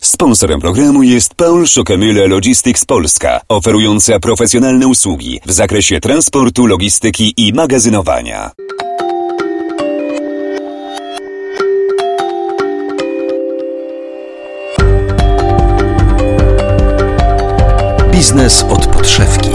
Sponsorem programu jest Paul Schockemühle Logistics Polska, oferująca profesjonalne usługi w zakresie transportu, logistyki i magazynowania. Biznes od podszewki.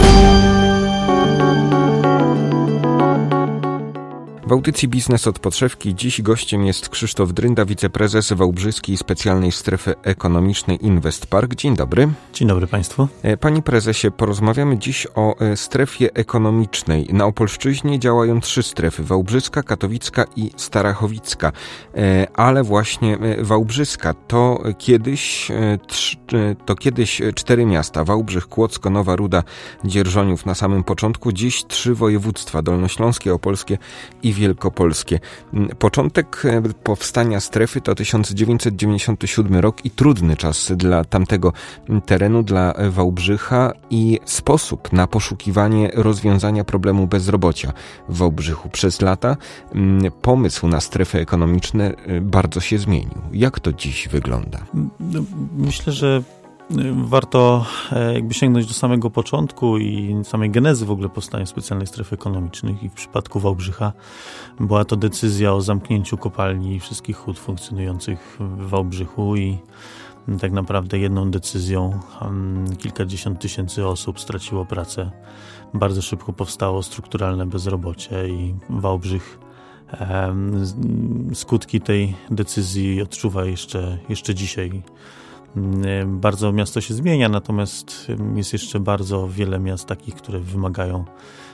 W audycji Biznes od podszewki dziś gościem jest Krzysztof Drynda, wiceprezes Wałbrzyskiej Specjalnej Strefy Ekonomicznej Investpark. Dzień dobry. Dzień dobry Państwu. Panie prezesie, porozmawiamy dziś o strefie ekonomicznej. Na Opolszczyźnie działają 3 strefy: wałbrzyska, katowicka i starachowicka. Ale właśnie wałbrzyska to kiedyś 4 miasta: Wałbrzych, Kłodzko, Nowa Ruda, Dzierżoniów na samym początku. Dziś 3 województwa: dolnośląskie, opolskie i wielkopolskie. Początek powstania strefy to 1997 rok i trudny czas dla tamtego terenu, dla Wałbrzycha, i sposób na poszukiwanie rozwiązania problemu bezrobocia w Wałbrzychu. Przez lata pomysł na strefy ekonomiczne bardzo się zmienił. Jak to dziś wygląda? Myślę, że warto sięgnąć do samego początku i samej genezy w ogóle powstania specjalnych stref ekonomicznych, i w przypadku Wałbrzycha była to decyzja o zamknięciu kopalni i wszystkich hut funkcjonujących w Wałbrzychu, i tak naprawdę jedną decyzją kilkadziesiąt tysięcy osób straciło pracę. Bardzo szybko powstało strukturalne bezrobocie i Wałbrzych skutki tej decyzji odczuwa jeszcze dzisiaj. Bardzo miasto się zmienia, natomiast jest jeszcze bardzo wiele miast takich, które wymagają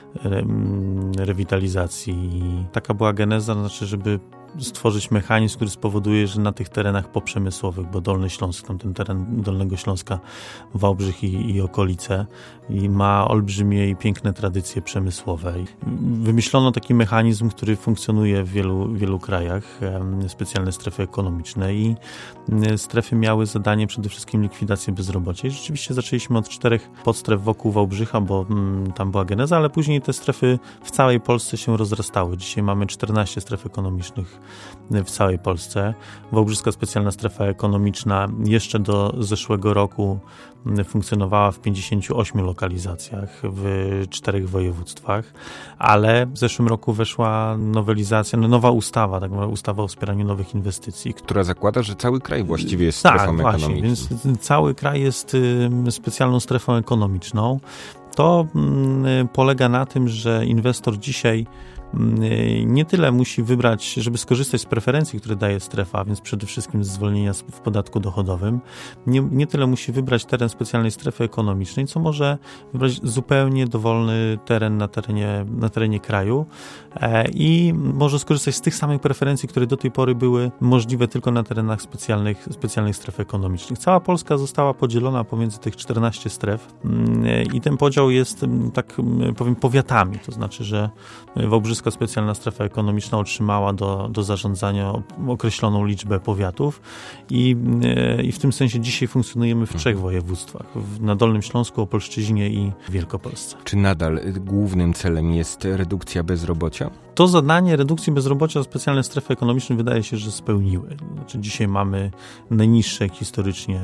rewitalizacji. Taka była geneza, znaczy, żeby stworzyć mechanizm, który spowoduje, że na tych terenach poprzemysłowych, bo Dolny Śląsk, ten teren Dolnego Śląska, Wałbrzych i okolice, i ma olbrzymie i piękne tradycje przemysłowe. Wymyślono taki mechanizm, który funkcjonuje w wielu krajach, specjalne strefy ekonomiczne, i strefy miały zadanie przede wszystkim likwidację bezrobocia. I rzeczywiście zaczęliśmy od 4 podstref wokół Wałbrzycha, bo tam była geneza, ale później te strefy w całej Polsce się rozrastały. Dzisiaj mamy 14 stref ekonomicznych w całej Polsce. Wałbrzyska Specjalna Strefa Ekonomiczna jeszcze do zeszłego roku funkcjonowała w 58 lokalizacjach w 4 województwach, ale w zeszłym roku weszła nowelizacja, nowa ustawa, tak naprawdę ustawa o wspieraniu nowych inwestycji, która zakłada, że cały kraj właściwie jest strefą ekonomiczną. Więc cały kraj jest specjalną strefą ekonomiczną. To polega na tym, że inwestor dzisiaj nie tyle musi wybrać, żeby skorzystać z preferencji, które daje strefa, więc przede wszystkim z zwolnienia w podatku dochodowym, nie tyle musi wybrać teren specjalnej strefy ekonomicznej, co może wybrać zupełnie dowolny teren na terenie kraju i może skorzystać z tych samych preferencji, które do tej pory były możliwe tylko na terenach specjalnych stref ekonomicznych. Cała Polska została podzielona pomiędzy tych 14 stref i ten podział jest, tak powiem, powiatami, to znaczy, że Wałbrzyska Specjalna Strefa Ekonomiczna otrzymała do zarządzania określoną liczbę powiatów i w tym sensie dzisiaj funkcjonujemy w 3 województwach: na Dolnym Śląsku, Opolszczyźnie i Wielkopolsce. Czy nadal głównym celem jest redukcja bezrobocia? To zadanie redukcji bezrobocia specjalne strefy ekonomiczne wydaje się, że spełniły. Znaczy, dzisiaj mamy najniższe historycznie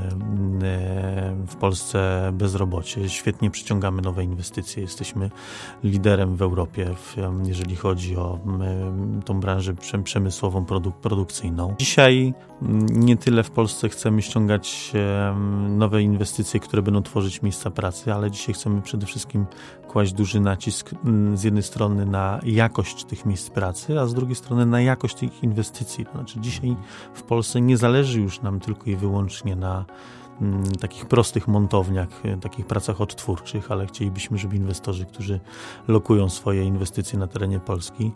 w Polsce bezrobocie. Świetnie przyciągamy nowe inwestycje. Jesteśmy liderem w Europie, jeżeli chodzi o tą branżę przemysłową, produkcyjną. Dzisiaj nie tyle w Polsce chcemy ściągać nowe inwestycje, które będą tworzyć miejsca pracy, ale dzisiaj chcemy przede wszystkim kłaść duży nacisk z jednej strony na jakość tych miejsc pracy, a z drugiej strony na jakość tych inwestycji. To znaczy dzisiaj w Polsce nie zależy już nam tylko i wyłącznie na takich prostych montowniach, takich pracach odtwórczych, ale chcielibyśmy, żeby inwestorzy, którzy lokują swoje inwestycje na terenie Polski,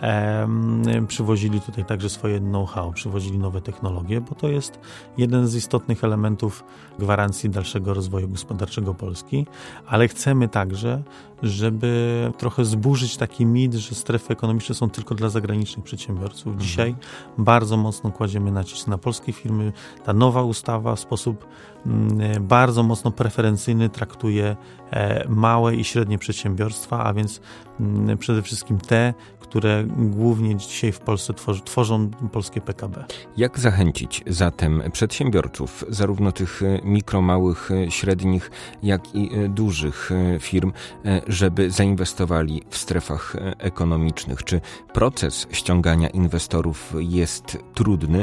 przywozili tutaj także swoje know-how, przywozili nowe technologie, bo to jest jeden z istotnych elementów gwarancji dalszego rozwoju gospodarczego Polski, ale chcemy także, żeby trochę zburzyć taki mit, że strefy ekonomiczne są tylko dla zagranicznych przedsiębiorców. Dzisiaj bardzo mocno kładziemy nacisk na polskie firmy. Ta nowa ustawa w sposób bardzo mocno preferencyjny traktuje małe i średnie przedsiębiorstwa, a więc przede wszystkim te, które głównie dzisiaj w Polsce tworzą polskie PKB. Jak zachęcić zatem przedsiębiorców, zarówno tych mikro, małych, średnich, jak i dużych firm, żeby zainwestowali w strefach ekonomicznych? Czy proces ściągania inwestorów jest trudny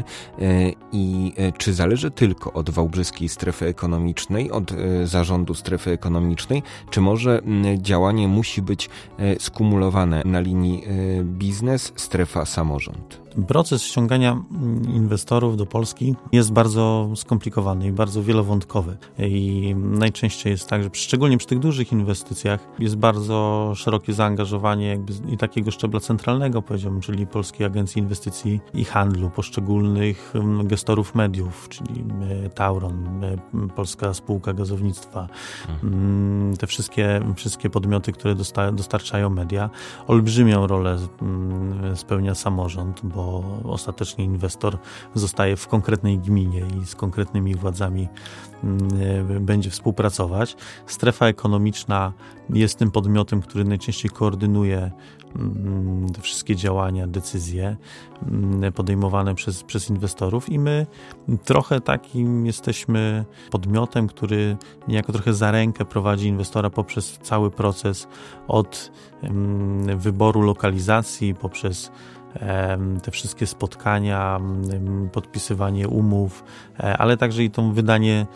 i czy zależy tylko od wałbrzyskiej strefy ekonomicznej, od zarządu strefy ekonomicznej, czy może działanie musi być skumulowane na linii biznes, strefa, samorząd? Proces ściągania inwestorów do Polski jest bardzo skomplikowany i bardzo wielowątkowy. I najczęściej jest tak, że szczególnie przy tych dużych inwestycjach jest bardzo szerokie zaangażowanie i takiego szczebla centralnego, powiedziałbym, czyli Polskiej Agencji Inwestycji i Handlu, poszczególnych gestorów mediów, czyli Tauron, Polska Spółka Gazownictwa, te wszystkie podmioty, które dostarczają media. Olbrzymią rolę spełnia samorząd, bo ostatecznie inwestor zostaje w konkretnej gminie i z konkretnymi władzami będzie współpracować. Strefa ekonomiczna jest tym podmiotem, który najczęściej koordynuje te wszystkie działania, decyzje podejmowane przez inwestorów i my trochę takim jesteśmy podmiotem, który niejako trochę za rękę prowadzi inwestora poprzez cały proces od wyboru lokalizacji, poprzez te wszystkie spotkania, podpisywanie umów, ale także i to wydanie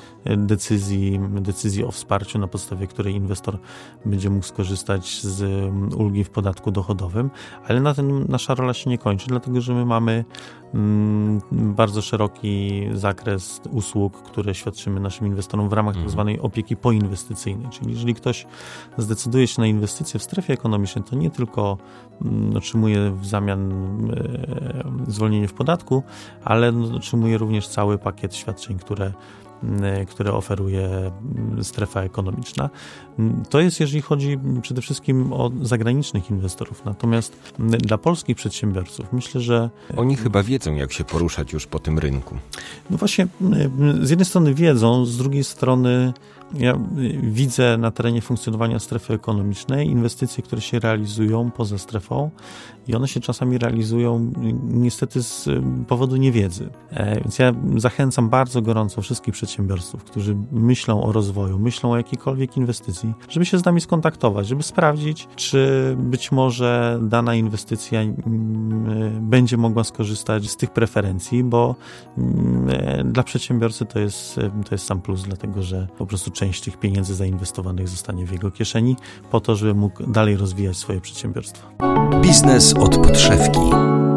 decyzji o wsparciu, na podstawie której inwestor będzie mógł skorzystać z ulgi w podatku dochodowym, ale na tym nasza rola się nie kończy, dlatego że my mamy bardzo szeroki zakres usług, które świadczymy naszym inwestorom w ramach tak zwanej opieki poinwestycyjnej, czyli jeżeli ktoś zdecyduje się na inwestycje w strefie ekonomicznej, to nie tylko otrzymuje w zamian zwolnienie w podatku, ale otrzymuje również cały pakiet świadczeń, które oferuje strefa ekonomiczna. To jest, jeżeli chodzi przede wszystkim o zagranicznych inwestorów. Natomiast dla polskich przedsiębiorców myślę, że... Oni chyba wiedzą, jak się poruszać już po tym rynku. No właśnie, z jednej strony wiedzą, z drugiej strony ja widzę na terenie funkcjonowania strefy ekonomicznej inwestycje, które się realizują poza strefą i one się czasami realizują niestety z powodu niewiedzy. Więc ja zachęcam bardzo gorąco wszystkich przedsiębiorców, którzy myślą o rozwoju, myślą o jakiejkolwiek inwestycji, żeby się z nami skontaktować, żeby sprawdzić, czy być może dana inwestycja będzie mogła skorzystać z tych preferencji, bo dla przedsiębiorcy to jest sam plus, dlatego że po prostu część tych pieniędzy zainwestowanych zostanie w jego kieszeni po to, żeby mógł dalej rozwijać swoje przedsiębiorstwo. Biznes od podszewki.